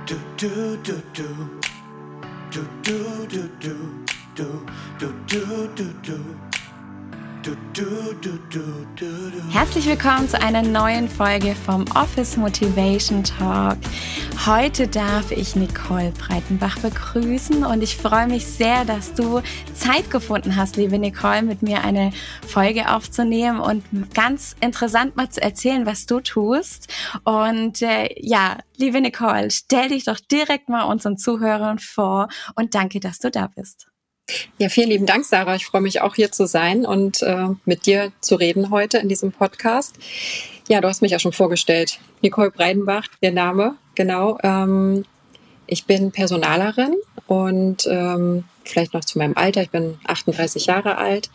Do do do do do do do do do do do do do. Herzlich willkommen zu einer neuen Folge vom Office Motivation Talk. Heute darf ich Nicole Breitenbach begrüßen und ich freue mich sehr, dass du Zeit gefunden hast, liebe Nicole, mit mir eine Folge aufzunehmen und ganz interessant mal zu erzählen, was du tust. Und liebe Nicole, stell dich doch direkt mal unseren Zuhörern vor und danke, dass du da bist. Ja, vielen lieben Dank, Sarah. Ich freue mich auch hier zu sein und mit dir zu reden heute in diesem Podcast. Ja, du hast mich ja schon vorgestellt. Nicole Breitenbach, der Name, genau. Ich bin Personalerin und vielleicht noch zu meinem Alter. Ich bin 38 Jahre alt.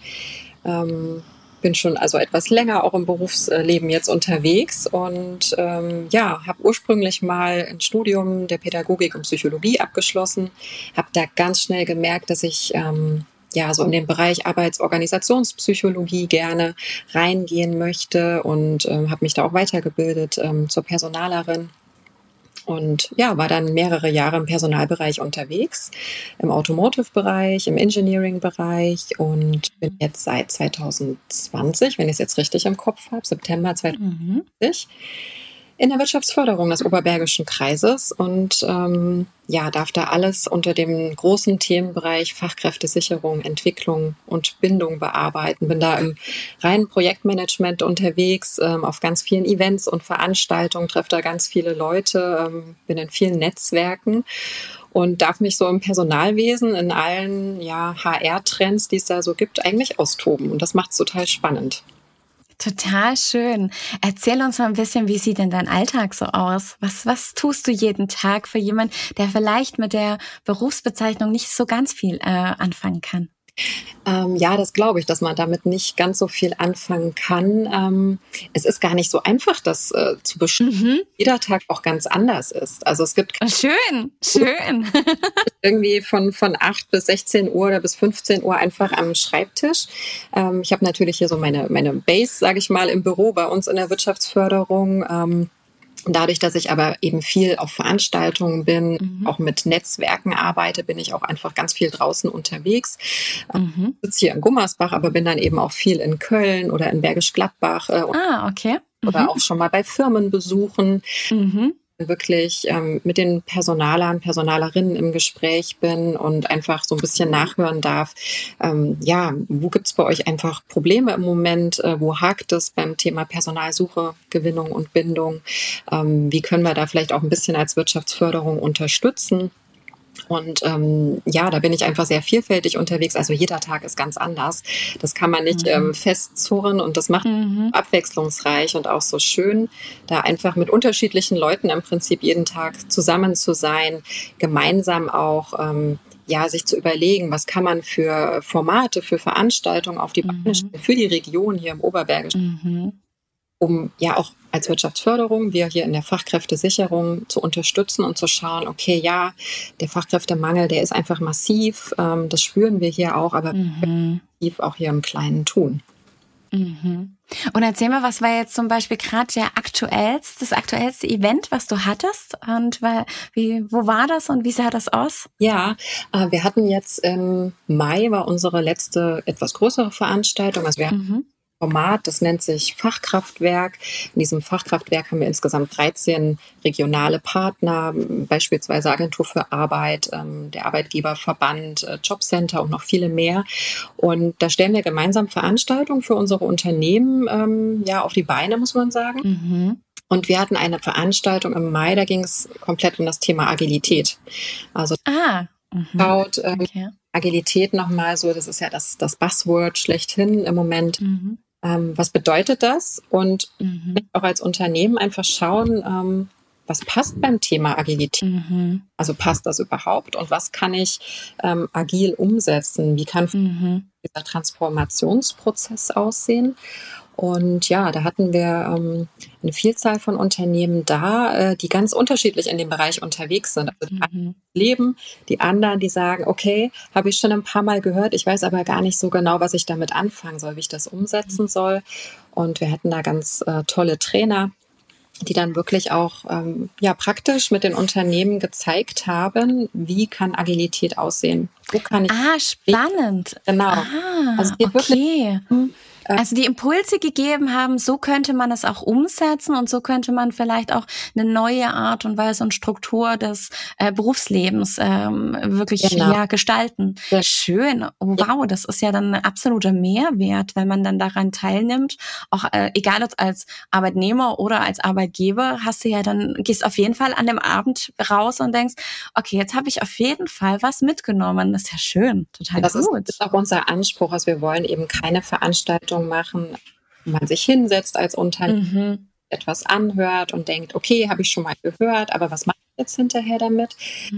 Bin schon also etwas länger auch im Berufsleben jetzt unterwegs und habe ursprünglich mal ein Studium der Pädagogik und Psychologie abgeschlossen, habe da ganz schnell gemerkt, dass ich so in den Bereich Arbeitsorganisationspsychologie gerne reingehen möchte und habe mich da auch weitergebildet zur Personalerin. Und war dann mehrere Jahre im Personalbereich unterwegs, im Automotive-Bereich, im Engineering-Bereich und bin jetzt seit 2020, wenn ich es jetzt richtig im Kopf habe, September 2020, in der Wirtschaftsförderung des Oberbergischen Kreises und darf da alles unter dem großen Themenbereich Fachkräftesicherung, Entwicklung und Bindung bearbeiten. Bin da im reinen Projektmanagement unterwegs, auf ganz vielen Events und Veranstaltungen, treffe da ganz viele Leute, bin in vielen Netzwerken und darf mich so im Personalwesen in allen HR-Trends, die es da so gibt, eigentlich austoben. Und das macht es total spannend. Total schön. Erzähl uns mal ein bisschen, wie sieht denn dein Alltag so aus? Was tust du jeden Tag für jemanden, der vielleicht mit der Berufsbezeichnung nicht so ganz viel anfangen kann? Das glaube ich, dass man damit nicht ganz so viel anfangen kann. Es ist gar nicht so einfach, das zu bestimmen. Jeder Tag auch ganz anders ist. Also es gibt schön. irgendwie von 8 bis 16 Uhr oder bis 15 Uhr einfach am Schreibtisch. Ich habe natürlich hier so meine Base, sage ich mal, im Büro bei uns in der Wirtschaftsförderung. Dadurch, dass ich aber eben viel auf Veranstaltungen bin, auch mit Netzwerken arbeite, bin ich auch einfach ganz viel draußen unterwegs. Ich sitze hier in Gummersbach, aber bin dann eben auch viel in Köln oder in Bergisch Gladbach. Okay. Oder auch schon mal bei Firmenbesuchen. Wirklich mit den Personalerinnen im Gespräch bin und einfach so ein bisschen nachhören darf, wo gibt es bei euch einfach Probleme im Moment, wo hakt es beim Thema Personalsuche, Gewinnung und Bindung, wie können wir da vielleicht auch ein bisschen als Wirtschaftsförderung unterstützen. Und da bin ich einfach sehr vielfältig unterwegs. Also jeder Tag ist ganz anders. Das kann man nicht festzurren und das macht abwechslungsreich und auch so schön, da einfach mit unterschiedlichen Leuten im Prinzip jeden Tag zusammen zu sein, gemeinsam auch sich zu überlegen, was kann man für Formate, für Veranstaltungen auf die Beine stellen, für die Region hier im Oberbergischen, um auch als Wirtschaftsförderung, wir hier in der Fachkräftesicherung zu unterstützen und zu schauen, okay, der Fachkräftemangel, der ist einfach massiv, das spüren wir hier auch, aber massiv auch hier im Kleinen tun. Und erzähl mal, was war jetzt zum Beispiel gerade das aktuellste Event, was du hattest und wo war das und wie sah das aus? Ja, wir hatten jetzt im Mai war unsere letzte etwas größere Veranstaltung, also wir Format, das nennt sich Fachkraftwerk. In diesem Fachkraftwerk haben wir insgesamt 13 regionale Partner, beispielsweise Agentur für Arbeit, der Arbeitgeberverband, Jobcenter und noch viele mehr. Und da stellen wir gemeinsam Veranstaltungen für unsere Unternehmen auf die Beine, muss man sagen. Und wir hatten eine Veranstaltung im Mai, da ging es komplett um das Thema Agilität. Also Agilität nochmal so, das ist ja das Buzzword schlechthin im Moment. Was bedeutet das? Und auch als Unternehmen einfach schauen, was passt beim Thema Agilität? Also passt das überhaupt? Und was kann ich agil umsetzen? Wie kann dieser Transformationsprozess aussehen? Und da hatten wir eine Vielzahl von Unternehmen da, die ganz unterschiedlich in dem Bereich unterwegs sind. Also die einen leben, die anderen, die sagen, okay, habe ich schon ein paar Mal gehört, ich weiß aber gar nicht so genau, was ich damit anfangen soll, wie ich das umsetzen soll. Und wir hatten da ganz tolle Trainer, die dann wirklich auch praktisch mit den Unternehmen gezeigt haben, wie kann Agilität aussehen. Wo kann ich spannend. Genau. Also es geht okay. Also die Impulse gegeben haben, so könnte man es auch umsetzen und so könnte man vielleicht auch eine neue Art und Weise und Struktur des Berufslebens wirklich gestalten. Ja. Schön. Oh, wow, das ist ja dann ein absoluter Mehrwert, wenn man dann daran teilnimmt. Auch egal ob als Arbeitnehmer oder als Arbeitgeber, gehst auf jeden Fall an dem Abend raus und denkst, okay, jetzt habe ich auf jeden Fall was mitgenommen. Das ist ja schön, total gut. Das ist auch unser Anspruch, also wir wollen eben keine Veranstaltung machen, wo man sich hinsetzt als Unternehmer, etwas anhört und denkt, okay, habe ich schon mal gehört, aber was mache ich jetzt hinterher damit?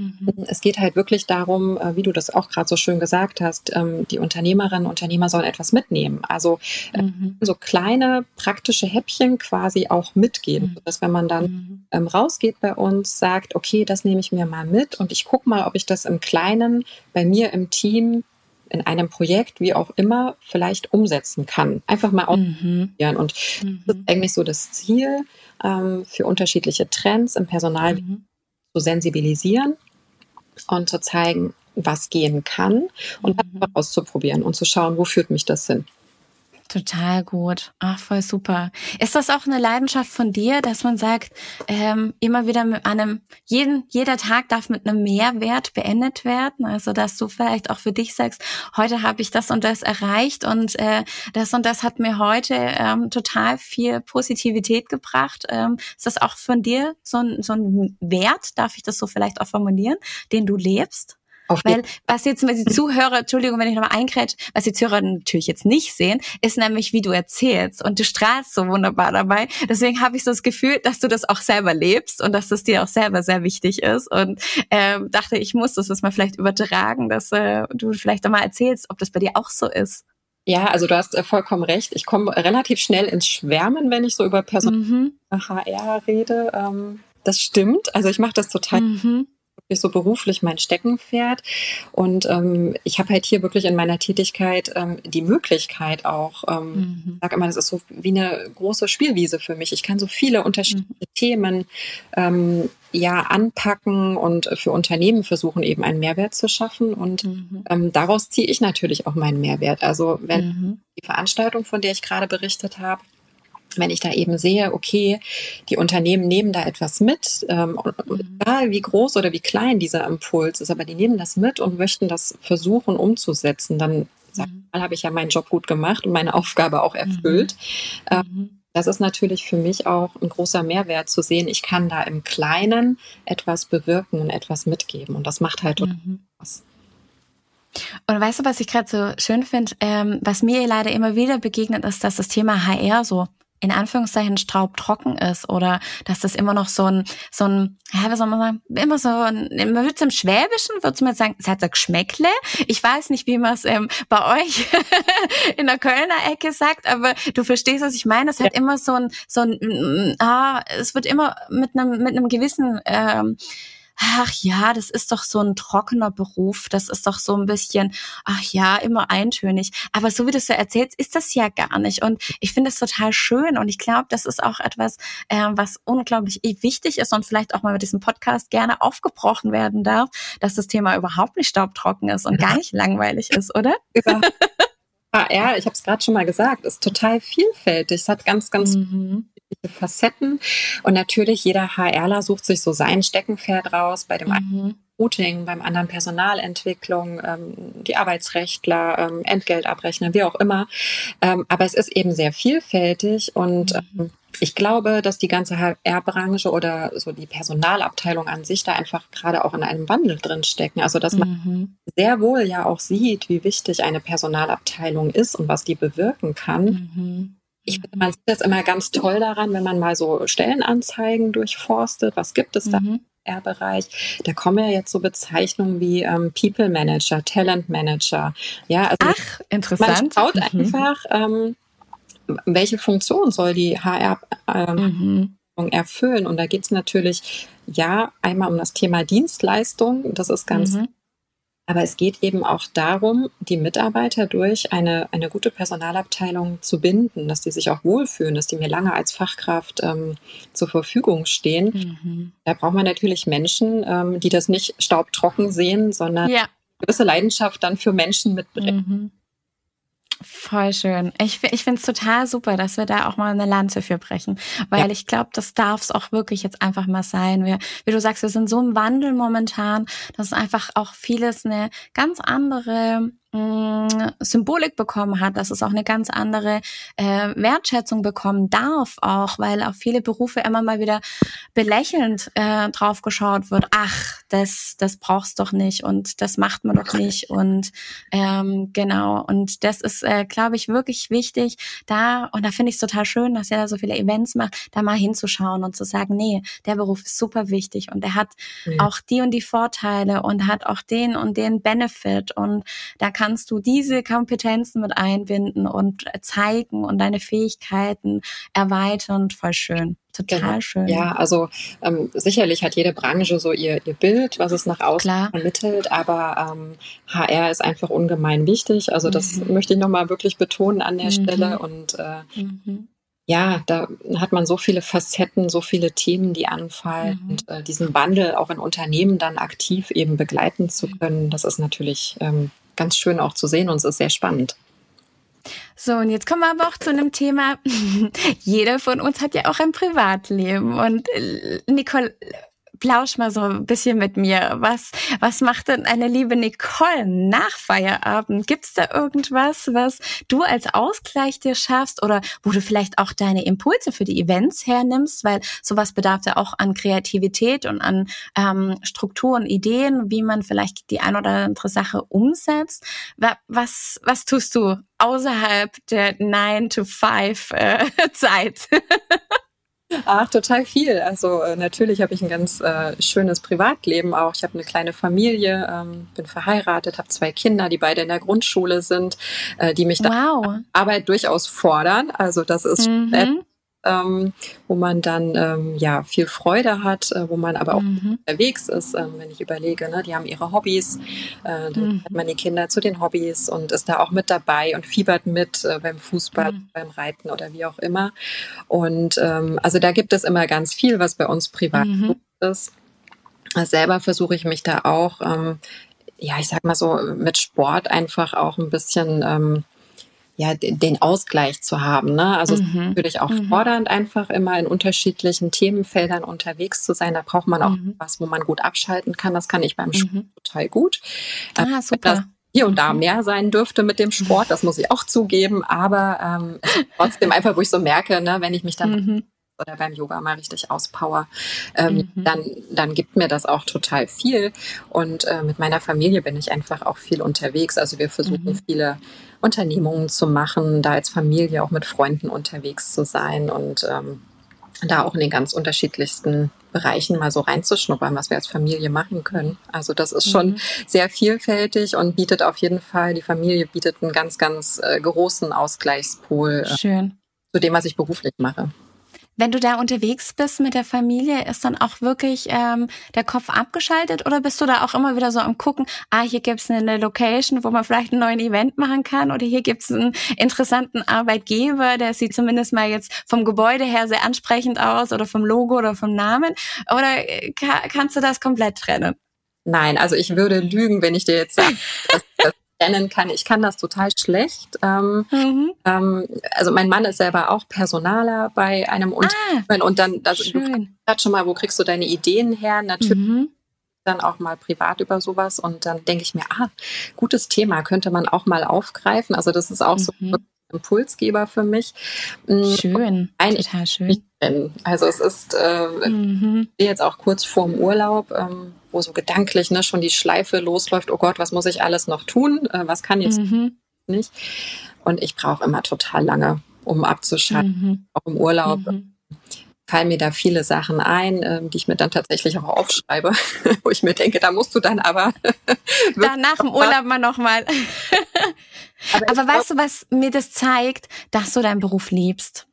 Es geht halt wirklich darum, wie du das auch gerade so schön gesagt hast, die Unternehmerinnen und Unternehmer sollen etwas mitnehmen. Also so kleine praktische Häppchen quasi auch mitgeben, sodass wenn man dann rausgeht bei uns, sagt, okay, das nehme ich mir mal mit und ich gucke mal, ob ich das im Kleinen bei mir im Team in einem Projekt, wie auch immer, vielleicht umsetzen kann. Einfach mal ausprobieren. Und das ist eigentlich so das Ziel, für unterschiedliche Trends im Personal zu sensibilisieren und zu zeigen, was gehen kann und einfach auszuprobieren und zu schauen, wo führt mich das hin. Total gut. Ach, voll super. Ist das auch eine Leidenschaft von dir, dass man sagt, immer wieder mit jeder Tag darf mit einem Mehrwert beendet werden? Also, dass du vielleicht auch für dich sagst, heute habe ich das und das erreicht und das hat mir heute total viel Positivität gebracht. Ist das auch von dir so ein Wert, darf ich das so vielleicht auch formulieren, den du lebst? Weil was jetzt die Zuhörer, Entschuldigung, wenn ich nochmal eingrätsche, was die Zuhörer natürlich jetzt nicht sehen, ist nämlich, wie du erzählst und du strahlst so wunderbar dabei. Deswegen habe ich so das Gefühl, dass du das auch selber lebst und dass das dir auch selber sehr wichtig ist und dachte, ich muss das mal vielleicht übertragen, dass du vielleicht einmal erzählst, ob das bei dir auch so ist. Ja, also du hast vollkommen recht. Ich komme relativ schnell ins Schwärmen, wenn ich so über Personal HR rede. Das stimmt. Also ich mache das total wirklich so beruflich mein Steckenpferd. Und ich habe halt hier wirklich in meiner Tätigkeit die Möglichkeit auch, ich sage immer, das ist so wie eine große Spielwiese für mich. Ich kann so viele unterschiedliche Themen anpacken und für Unternehmen versuchen, eben einen Mehrwert zu schaffen. Und daraus ziehe ich natürlich auch meinen Mehrwert. Also wenn die Veranstaltung, von der ich gerade berichtet habe, wenn ich da eben sehe, okay, die Unternehmen nehmen da etwas mit, egal wie groß oder wie klein dieser Impuls ist, aber die nehmen das mit und möchten das versuchen umzusetzen, dann habe ich ja meinen Job gut gemacht und meine Aufgabe auch erfüllt. Das ist natürlich für mich auch ein großer Mehrwert zu sehen, ich kann da im Kleinen etwas bewirken und etwas mitgeben und das macht halt Spaß. Und weißt du, was ich gerade so schön finde, was mir leider immer wieder begegnet, ist, dass das Thema HR so in Anführungszeichen staubtrocken ist oder dass das immer noch so ein, wie soll man sagen, immer so man wird es im Schwäbischen, würde man jetzt sagen, es hat so Geschmäckle. Ich weiß nicht, wie man es bei euch in der Kölner Ecke sagt, aber du verstehst, was ich meine. Es hat immer es wird immer mit einem gewissen ach ja, das ist doch so ein trockener Beruf, das ist doch so ein bisschen, ach ja, immer eintönig. Aber so wie du es so erzählst, ist das ja gar nicht. Und ich finde es total schön und ich glaube, das ist auch etwas, was unglaublich wichtig ist und vielleicht auch mal mit diesem Podcast gerne aufgebrochen werden darf, dass das Thema überhaupt nicht staubtrocken ist und gar nicht langweilig ist, oder? HR, ich habe es gerade schon mal gesagt, ist total vielfältig. Es hat ganz viele Facetten. Und natürlich, jeder HRler sucht sich so sein Steckenpferd raus. Bei dem einen Recruiting, beim anderen Personalentwicklung, die Arbeitsrechtler, Entgeltabrechner, wie auch immer. Aber es ist eben sehr vielfältig und ich glaube, dass die ganze HR-Branche oder so die Personalabteilung an sich da einfach gerade auch in einem Wandel drin stecken. Also dass man sehr wohl ja auch sieht, wie wichtig eine Personalabteilung ist und was die bewirken kann. Ich finde, man sieht das immer ganz toll daran, wenn man mal so Stellenanzeigen durchforstet. Was gibt es da im HR-Bereich? Da kommen ja jetzt so Bezeichnungen wie People Manager, Talent Manager. Ja, also ach, interessant. Man schaut einfach, welche Funktion soll die HR erfüllen? Und da geht es natürlich einmal um das Thema Dienstleistung. Das ist ganz Aber es geht eben auch darum, die Mitarbeiter durch eine gute Personalabteilung zu binden, dass die sich auch wohlfühlen, dass die mir lange als Fachkraft zur Verfügung stehen. Da braucht man natürlich Menschen, die das nicht staubtrocken sehen, sondern eine gewisse Leidenschaft dann für Menschen mitbringen. Voll schön. Ich finde es total super, dass wir da auch mal eine Lanze für brechen, weil ich glaube, das darf es auch wirklich jetzt einfach mal sein. Wie du sagst, wir sind so im Wandel momentan, dass einfach auch vieles eine ganz andere Symbolik bekommen hat, dass es auch eine ganz andere Wertschätzung bekommen darf auch, weil auf viele Berufe immer mal wieder belächelnd drauf geschaut wird. Ach, das brauchst doch nicht und das macht man doch nicht und genau. Und das ist, glaube ich, wirklich wichtig, und da finde ich es total schön, dass ihr da so viele Events macht, da mal hinzuschauen und zu sagen, nee, der Beruf ist super wichtig und er hat auch die und die Vorteile und hat auch den und den Benefit und da kannst du diese Kompetenzen mit einbinden und zeigen und deine Fähigkeiten erweitern. Voll schön. Total schön. Ja, also sicherlich hat jede Branche so ihr Bild, was es nach außen vermittelt, aber HR ist einfach ungemein wichtig. Also das möchte ich nochmal wirklich betonen an der Stelle. Und ja, da hat man so viele Facetten, so viele Themen, die anfallen. Und diesen Wandel auch in Unternehmen dann aktiv eben begleiten zu können, das ist natürlich ganz schön auch zu sehen und es ist sehr spannend. So, und jetzt kommen wir aber auch zu einem Thema. Jeder von uns hat ja auch ein Privatleben. Und Nicole, plausch mal so ein bisschen mit mir. Was macht denn eine liebe Nicole nach Feierabend? Gibt's da irgendwas, was du als Ausgleich dir schaffst oder wo du vielleicht auch deine Impulse für die Events hernimmst? Weil sowas bedarf ja auch an Kreativität und an Struktur und Ideen, wie man vielleicht die ein oder andere Sache umsetzt. Was tust du außerhalb der 9-to-5 Zeit? Ach, total viel. Also natürlich habe ich ein ganz schönes Privatleben auch. Ich habe eine kleine Familie, bin verheiratet, habe 2 Kinder, die beide in der Grundschule sind, die mich da Arbeit durchaus fordern. Also das ist wo man dann viel Freude hat, wo man aber auch unterwegs ist, wenn ich überlege, ne, die haben ihre Hobbys, dann hat man die Kinder zu den Hobbys und ist da auch mit dabei und fiebert mit beim Fußball, beim Reiten oder wie auch immer. Und also da gibt es immer ganz viel, was bei uns privat ist. Selber versuche ich mich da auch, ich sag mal so, mit Sport einfach auch ein bisschen den Ausgleich zu haben. Ne? Also es ist natürlich auch fordernd, einfach immer in unterschiedlichen Themenfeldern unterwegs zu sein. Da braucht man auch was, wo man gut abschalten kann. Das kann ich beim Sport total gut. Super. Das hier und da mehr sein dürfte mit dem Sport, das muss ich auch zugeben. Aber es ist trotzdem einfach, wo ich so merke, ne, wenn ich mich dann oder beim Yoga mal richtig auspower, dann gibt mir das auch total viel. Und mit meiner Familie bin ich einfach auch viel unterwegs. Also wir versuchen viele Unternehmungen zu machen, da als Familie auch mit Freunden unterwegs zu sein und da auch in den ganz unterschiedlichsten Bereichen mal so reinzuschnuppern, was wir als Familie machen können. Also das ist schon sehr vielfältig und bietet auf jeden Fall, die Familie bietet einen ganz, ganz großen Ausgleichspol zu dem, was ich beruflich mache. Wenn du da unterwegs bist mit der Familie, ist dann auch wirklich der Kopf abgeschaltet oder bist du da auch immer wieder so am Gucken, hier gibt's eine Location, wo man vielleicht einen neuen Event machen kann oder hier gibt's einen interessanten Arbeitgeber, der sieht zumindest mal jetzt vom Gebäude her sehr ansprechend aus oder vom Logo oder vom Namen, oder kannst du das komplett trennen? Nein, also ich würde lügen, wenn ich dir jetzt sage, dass trennen kann. Ich kann das total schlecht. Also mein Mann ist selber auch Personaler bei einem Unternehmen und dann, also du fragst schon mal, wo kriegst du deine Ideen her? Natürlich dann auch mal privat über sowas und dann denke ich mir, gutes Thema, könnte man auch mal aufgreifen. Also das ist auch so ein Impulsgeber für mich. Schön, total schön. Also es ist jetzt auch kurz vorm Urlaub, wo so gedanklich schon die Schleife losläuft, oh Gott, was muss ich alles noch tun, was kann jetzt nicht. Und ich brauche immer total lange, um abzuschalten, auch im Urlaub. Fallen mir da viele Sachen ein, die ich mir dann tatsächlich auch aufschreibe, wo ich mir denke, da musst du dann aber dann nach dem Urlaub mal nochmal. Aber weißt du, was mir das zeigt, dass du deinen Beruf liebst?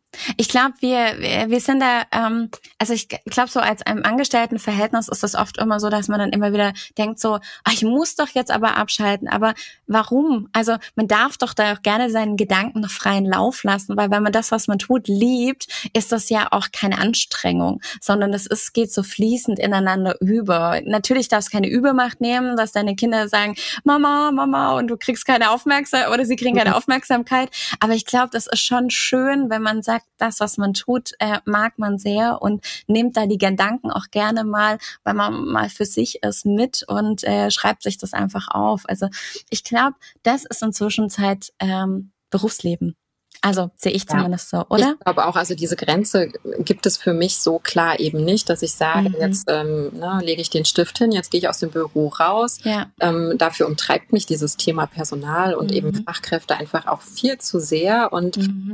Ich glaube, wir sind da, also ich glaube, so als einem Angestelltenverhältnis ist das oft immer so, dass man dann immer wieder denkt so, ich muss doch jetzt aber abschalten. Aber warum? Also man darf doch da auch gerne seinen Gedanken noch freien Lauf lassen, weil wenn man das, was man tut, liebt, ist das ja auch keine Anstrengung, sondern geht so fließend ineinander über. Natürlich darfst du keine Übermacht nehmen, dass deine Kinder sagen, Mama, Mama, und du kriegst keine Aufmerksamkeit oder sie kriegen keine Aufmerksamkeit. Aber ich glaube, das ist schon schön, wenn man sagt, das, was man tut, mag man sehr und nimmt da die Gedanken auch gerne mal, weil man mal für sich ist, mit und schreibt sich das einfach auf. Also ich glaube, das ist inzwischen Zeit Berufsleben. Also sehe ich zumindest so, oder? Ich glaube auch, also diese Grenze gibt es für mich so klar eben nicht, dass ich sage, jetzt lege ich den Stift hin, jetzt gehe ich aus dem Büro raus. Ja. Dafür umtreibt mich dieses Thema Personal und eben Fachkräfte einfach auch viel zu sehr. Und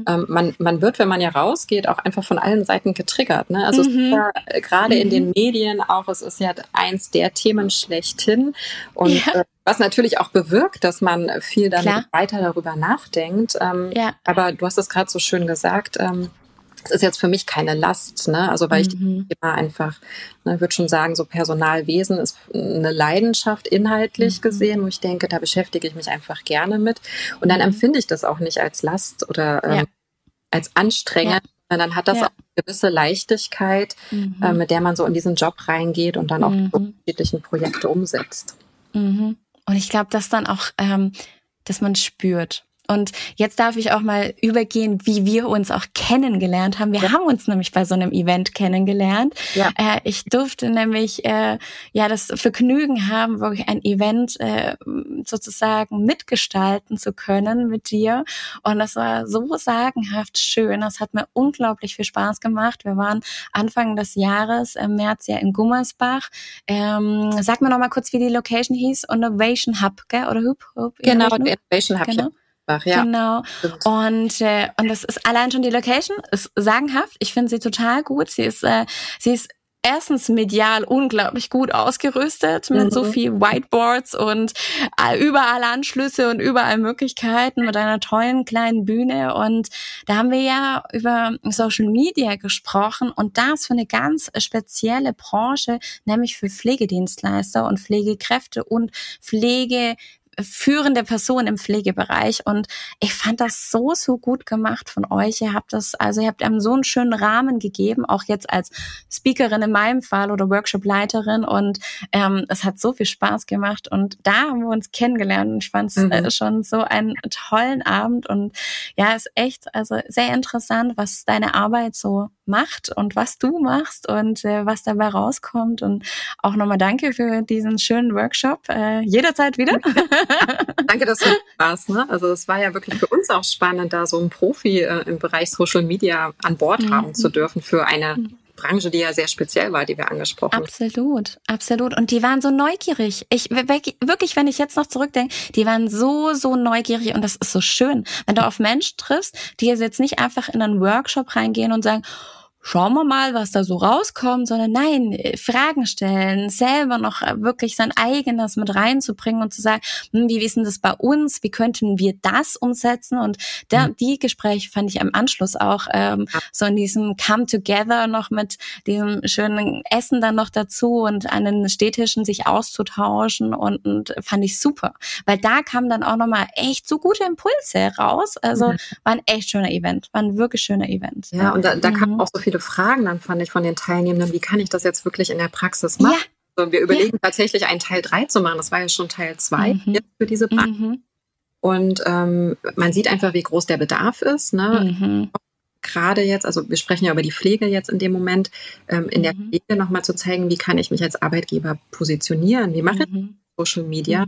man wird, wenn man ja rausgeht, auch einfach von allen Seiten getriggert. Ne? Also es ist ja gerade in den Medien auch, es ist ja eins der Themen schlechthin. Und was natürlich auch bewirkt, dass man viel dann weiter darüber nachdenkt. Aber du hast es gerade so schön gesagt, es ist jetzt für mich keine Last, ne? Also weil ich das Thema einfach, würde schon sagen, so Personalwesen ist eine Leidenschaft inhaltlich gesehen, wo ich denke, da beschäftige ich mich einfach gerne mit. Und dann empfinde ich das auch nicht als Last oder als anstrengend. Und dann hat das auch eine gewisse Leichtigkeit, mit der man so in diesen Job reingeht und dann auch die unterschiedlichen Projekte umsetzt. Und ich glaube, dass dann auch, dass man spürt. Und jetzt darf ich auch mal übergehen, wie wir uns auch kennengelernt haben. Wir haben uns nämlich bei so einem Event kennengelernt. Ja. Ich durfte nämlich das Vergnügen haben, wirklich ein Event sozusagen mitgestalten zu können mit dir. Und das war so sagenhaft schön. Das hat mir unglaublich viel Spaß gemacht. Wir waren Anfang des Jahres, im März ja in Gummersbach. Sag mir noch mal kurz, wie die Location hieß. Innovation Hub, gell? Oder Hub? Genau, Innovation Hub. Genau. Genau. Und das ist allein schon die Location, ist sagenhaft. Ich finde sie total gut. Sie ist erstens medial unglaublich gut ausgerüstet mit so viel Whiteboards und überall Anschlüsse und überall Möglichkeiten mit einer tollen kleinen Bühne. Und da haben wir ja über Social Media gesprochen und das für eine ganz spezielle Branche, nämlich für Pflegedienstleister und Pflegekräfte und führende Person im Pflegebereich und ich fand das so gut gemacht von euch. Ihr habt einem so einen schönen Rahmen gegeben, auch jetzt als Speakerin in meinem Fall oder Workshop-Leiterin und es hat so viel Spaß gemacht und da haben wir uns kennengelernt und ich fand es schon so einen tollen Abend und ja, ist echt also sehr interessant, was deine Arbeit so macht und was du machst und was dabei rauskommt und auch nochmal danke für diesen schönen Workshop. Jederzeit wieder. Danke, dass du da warst. Ne? Also es war ja wirklich für uns auch spannend, da so einen Profi im Bereich Social Media an Bord haben zu dürfen für eine Branche, die ja sehr speziell war, die wir angesprochen haben. Absolut. Und die waren so neugierig. Wirklich, wenn ich jetzt noch zurückdenke, die waren so neugierig und das ist so schön. Wenn du auf Menschen triffst, die jetzt nicht einfach in einen Workshop reingehen und sagen, schauen wir mal, was da so rauskommt, sondern nein, Fragen stellen, selber noch wirklich sein eigenes mit reinzubringen und zu sagen, wie ist denn das bei uns, wie könnten wir das umsetzen und die Gespräche fand ich am Anschluss auch so in diesem Come Together noch mit diesem schönen Essen dann noch dazu und an den Städtischen sich auszutauschen und fand ich super, weil da kamen dann auch nochmal echt so gute Impulse raus, also war ein echt schöner Event, war ein wirklich schöner Event. Ja, und da kamen auch so viele Fragen dann, fand ich, von den Teilnehmenden, wie kann ich das jetzt wirklich in der Praxis machen? Ja. Also wir überlegen tatsächlich einen Teil 3 zu machen, das war ja schon Teil 2 jetzt für diese Praxis. Und man sieht einfach, wie groß der Bedarf ist, ne? Gerade jetzt, also wir sprechen ja über die Pflege jetzt in dem Moment, in der Pflege nochmal zu zeigen, wie kann ich mich als Arbeitgeber positionieren, wie mache ich Social Media?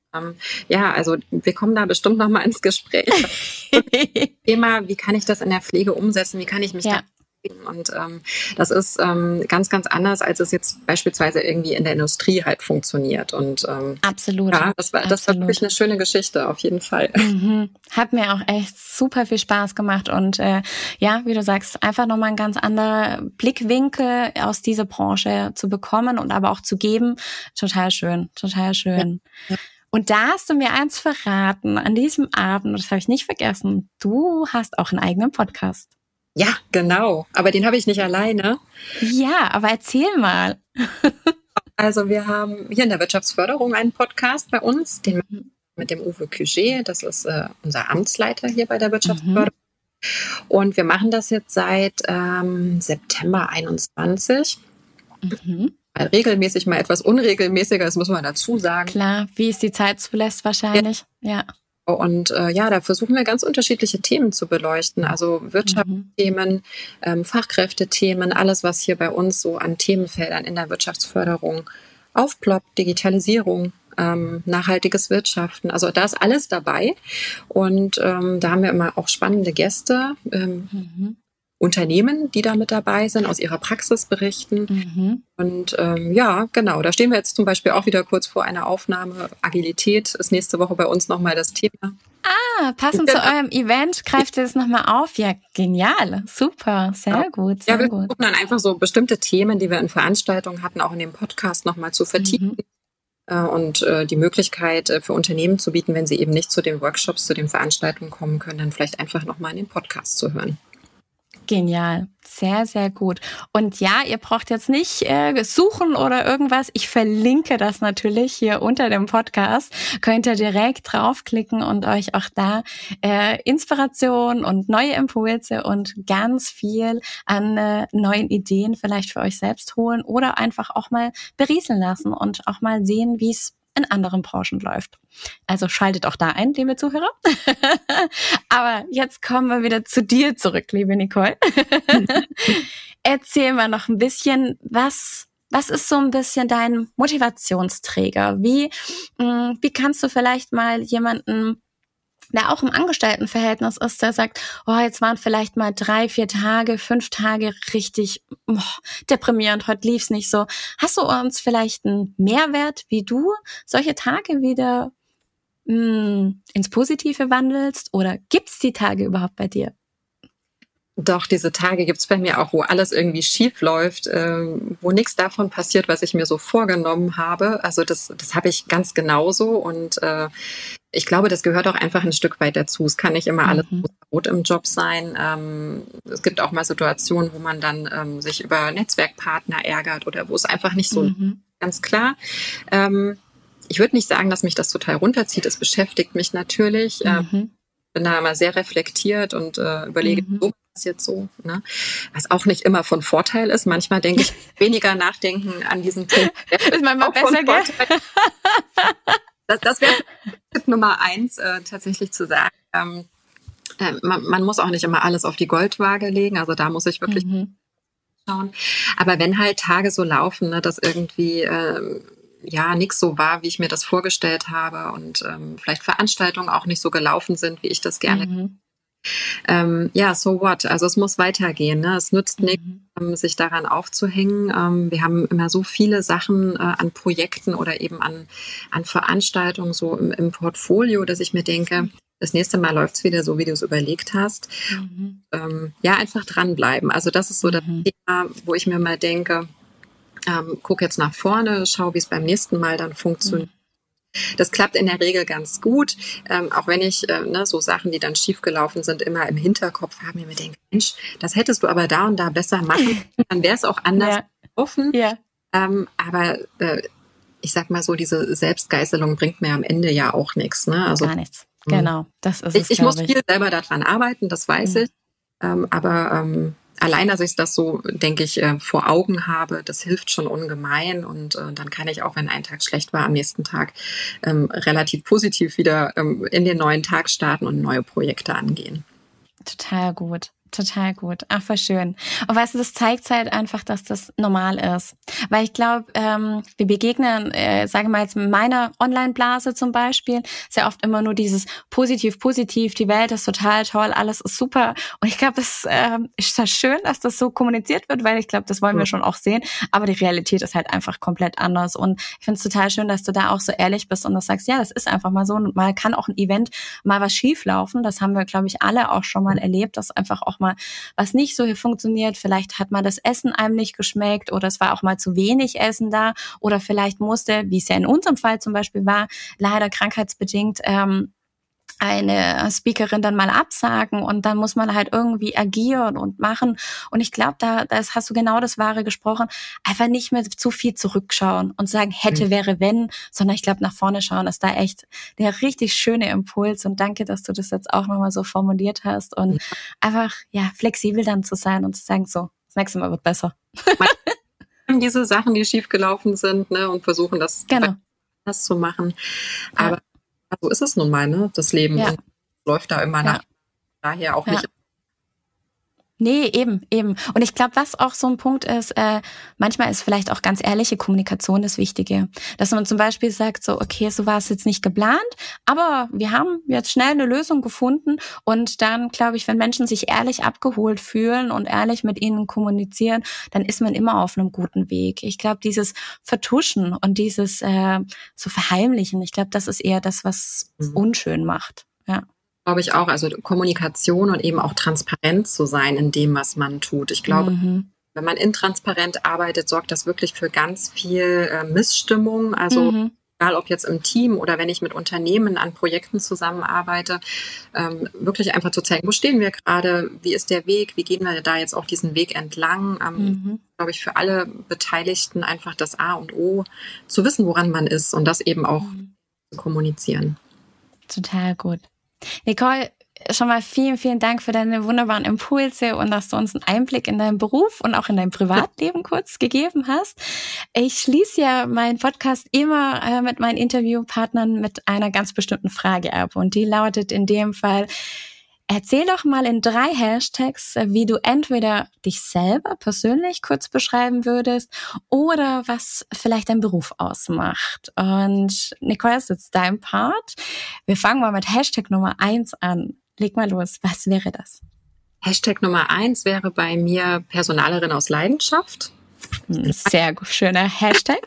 Also wir kommen da bestimmt nochmal ins Gespräch. Thema, wie kann ich das in der Pflege umsetzen, wie kann ich mich da und das ist ganz anders, als es jetzt beispielsweise irgendwie in der Industrie halt funktioniert. Und absolut. Ja, das war wirklich eine schöne Geschichte, auf jeden Fall. Hat mir auch echt super viel Spaß gemacht und wie du sagst, einfach nochmal einen ganz anderen Blickwinkel aus dieser Branche zu bekommen und aber auch zu geben. Total schön. Ja. Und da hast du mir eins verraten an diesem Abend, und das habe ich nicht vergessen, du hast auch einen eigenen Podcast. Ja, genau. Aber den habe ich nicht alleine. Ja, aber erzähl mal. Also wir haben hier in der Wirtschaftsförderung einen Podcast bei uns, den mit dem Uwe Cuget. Das ist unser Amtsleiter hier bei der Wirtschaftsförderung. Und wir machen das jetzt seit September 21. Regelmäßig mal etwas unregelmäßiger, das muss man dazu sagen. Klar, wie es die Zeit zulässt wahrscheinlich. Ja. Und da versuchen wir ganz unterschiedliche Themen zu beleuchten. Also Wirtschaftsthemen, Fachkräftethemen, alles, was hier bei uns so an Themenfeldern in der Wirtschaftsförderung aufploppt, Digitalisierung, nachhaltiges Wirtschaften. Also da ist alles dabei. Und da haben wir immer auch spannende Gäste, Unternehmen, die da mit dabei sind, aus ihrer Praxis berichten. Und genau, da stehen wir jetzt zum Beispiel auch wieder kurz vor einer Aufnahme. Agilität ist nächste Woche bei uns nochmal das Thema. Passend zu eurem Event greift ihr das nochmal auf. Ja, genial, super, sehr gut, sehr wir gut. versuchen dann einfach so bestimmte Themen, die wir in Veranstaltungen hatten, auch in dem Podcast nochmal zu vertiefen. Und die Möglichkeit für Unternehmen zu bieten, wenn sie eben nicht zu den Workshops, zu den Veranstaltungen kommen können, dann vielleicht einfach nochmal in den Podcast zu hören. Genial, sehr, sehr gut. Und ja, ihr braucht jetzt nicht suchen oder irgendwas. Ich verlinke das natürlich hier unter dem Podcast. Könnt ihr direkt draufklicken und euch auch da Inspiration und neue Impulse und ganz viel an neuen Ideen vielleicht für euch selbst holen oder einfach auch mal berieseln lassen und auch mal sehen, wie es in anderen Branchen läuft. Also schaltet auch da ein, liebe Zuhörer. Aber jetzt kommen wir wieder zu dir zurück, liebe Nicole. Erzähl mal noch ein bisschen, was ist so ein bisschen dein Motivationsträger? Wie kannst du vielleicht mal jemanden, der auch im Angestelltenverhältnis ist, der sagt, jetzt waren vielleicht mal 3, 4 Tage, 5 Tage richtig deprimierend, heute lief's nicht so. Hast du uns vielleicht einen Mehrwert, wie du solche Tage wieder ins Positive wandelst? Oder gibt's die Tage überhaupt bei dir? Doch, diese Tage gibt's bei mir auch, wo alles irgendwie schief läuft, wo nichts davon passiert, was ich mir so vorgenommen habe. Also das habe ich ganz genauso und ich glaube, das gehört auch einfach ein Stück weit dazu. Es kann nicht immer alles rot im Job sein. Es gibt auch mal Situationen, wo man dann sich über Netzwerkpartner ärgert oder wo es einfach nicht so ganz klar. Ich würde nicht sagen, dass mich das total runterzieht. Es beschäftigt mich natürlich. Bin da immer sehr reflektiert und überlege, so passiert so. Ne? Was auch nicht immer von Vorteil ist. Manchmal denke ich, weniger nachdenken an diesen Punkt. Ist manchmal besser, gell? Das wäre Tipp Nummer 1, tatsächlich zu sagen. Man muss auch nicht immer alles auf die Goldwaage legen. Also da muss ich wirklich schauen. Aber wenn halt Tage so laufen, ne, dass irgendwie nichts so war, wie ich mir das vorgestellt habe und vielleicht Veranstaltungen auch nicht so gelaufen sind, wie ich das gerne. So what? Also es muss weitergehen. Ne? Es nützt nichts, sich daran aufzuhängen. Wir haben immer so viele Sachen an Projekten oder eben an Veranstaltungen so im Portfolio, dass ich mir denke, das nächste Mal läuft's wieder so, wie du es überlegt hast. Einfach dranbleiben. Also das ist so das Thema, wo ich mir mal denke, guck jetzt nach vorne, schau, wie es beim nächsten Mal dann funktioniert. Das klappt in der Regel ganz gut, auch wenn ich so Sachen, die dann schiefgelaufen sind, immer im Hinterkopf habe, mir denke, Mensch, das hättest du aber da und da besser machen, dann wäre es auch anders gelaufen. Ja. Aber ich sag mal so, diese Selbstgeißelung bringt mir am Ende ja auch nichts. Ne? Also, gar nichts, genau, das ist es, ich muss viel selber daran arbeiten, das weiß ich, aber allein, dass ich das so, denke ich, vor Augen habe, das hilft schon ungemein und dann kann ich auch, wenn ein Tag schlecht war, am nächsten Tag relativ positiv wieder in den neuen Tag starten und neue Projekte angehen. Total gut. Total gut. Ach, voll schön. Und weißt du, das zeigt halt einfach, dass das normal ist. Weil ich glaube, wir begegnen, sage mal jetzt in meiner Online-Blase zum Beispiel, sehr oft immer nur dieses positiv, die Welt ist total toll, alles ist super. Und ich glaube, es ist das schön, dass das so kommuniziert wird, weil ich glaube, das wollen wir schon auch sehen. Aber die Realität ist halt einfach komplett anders. Und ich finde es total schön, dass du da auch so ehrlich bist und das sagst, ja, das ist einfach mal so. Und mal kann auch ein Event mal was schief laufen. Das haben wir, glaube ich, alle auch schon mal erlebt, dass einfach auch mal was nicht so hier funktioniert. Vielleicht hat mal das Essen einem nicht geschmeckt oder es war auch mal zu wenig Essen da oder vielleicht musste, wie es ja in unserem Fall zum Beispiel war, leider krankheitsbedingt eine Speakerin dann mal absagen und dann muss man halt irgendwie agieren und machen. Und ich glaube, da hast du genau das Wahre gesprochen. Einfach nicht mehr zu viel zurückschauen und sagen, hätte, wäre, wenn, sondern ich glaube, nach vorne schauen ist da echt der richtig schöne Impuls. Und danke, dass du das jetzt auch nochmal so formuliert hast und einfach, flexibel dann zu sein und zu sagen, so, das nächste Mal wird besser. Diese Sachen, die schiefgelaufen sind, ne, und versuchen, das anders zu machen. Aber so ist es nun mal, ne, das Leben. Ja. Und läuft da immer nach. Daher auch nicht. Nee, eben. Und ich glaube, was auch so ein Punkt ist, manchmal ist vielleicht auch ganz ehrliche Kommunikation das Wichtige. Dass man zum Beispiel sagt so, okay, so war es jetzt nicht geplant, aber wir haben jetzt schnell eine Lösung gefunden. Und dann, glaube ich, wenn Menschen sich ehrlich abgeholt fühlen und ehrlich mit ihnen kommunizieren, dann ist man immer auf einem guten Weg. Ich glaube, dieses Vertuschen und dieses so Verheimlichen, ich glaube, das ist eher das, was unschön macht. Ja. Glaube ich auch, also Kommunikation und eben auch transparent zu sein in dem, was man tut. Ich glaube, wenn man intransparent arbeitet, sorgt das wirklich für ganz viel Missstimmung. Also egal ob jetzt im Team oder wenn ich mit Unternehmen an Projekten zusammenarbeite, wirklich einfach zu zeigen, wo stehen wir gerade, wie ist der Weg, wie gehen wir da jetzt auch diesen Weg entlang. Glaube ich, für alle Beteiligten einfach das A und O, zu wissen, woran man ist und das eben auch zu kommunizieren. Total gut. Nicole, schon mal vielen, vielen Dank für deine wunderbaren Impulse und dass du uns einen Einblick in deinen Beruf und auch in dein Privatleben kurz gegeben hast. Ich schließe ja meinen Podcast immer mit meinen Interviewpartnern mit einer ganz bestimmten Frage ab und die lautet in dem Fall: Erzähl doch mal in 3 Hashtags, wie du entweder dich selber persönlich kurz beschreiben würdest oder was vielleicht dein Beruf ausmacht. Und Nicole, das ist jetzt dein Part. Wir fangen mal mit Hashtag Nummer 1 an. Leg mal los. Was wäre das? Hashtag Nummer 1 wäre bei mir Personalerin aus Leidenschaft. Sehr schöner Hashtag.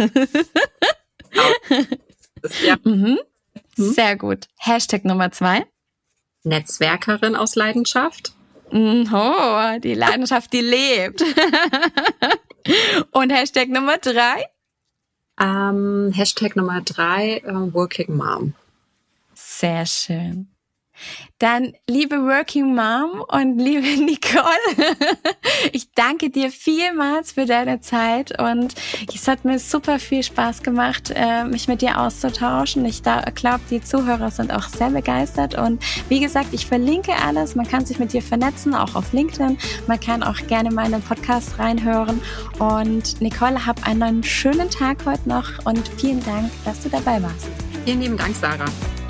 Sehr gut. Hashtag Nummer 2. Netzwerkerin aus Leidenschaft. Oh, die Leidenschaft, die lebt. Und Hashtag Nummer 3? Hashtag Nummer 3, Working Mom. Sehr schön. Dann, liebe Working Mom und liebe Nicole, ich danke dir vielmals für deine Zeit und es hat mir super viel Spaß gemacht, mich mit dir auszutauschen. Ich glaube, die Zuhörer sind auch sehr begeistert und wie gesagt, ich verlinke alles. Man kann sich mit dir vernetzen, auch auf LinkedIn. Man kann auch gerne mal in den Podcast reinhören und Nicole, hab einen schönen Tag heute noch und vielen Dank, dass du dabei warst. Vielen lieben Dank, Sarah.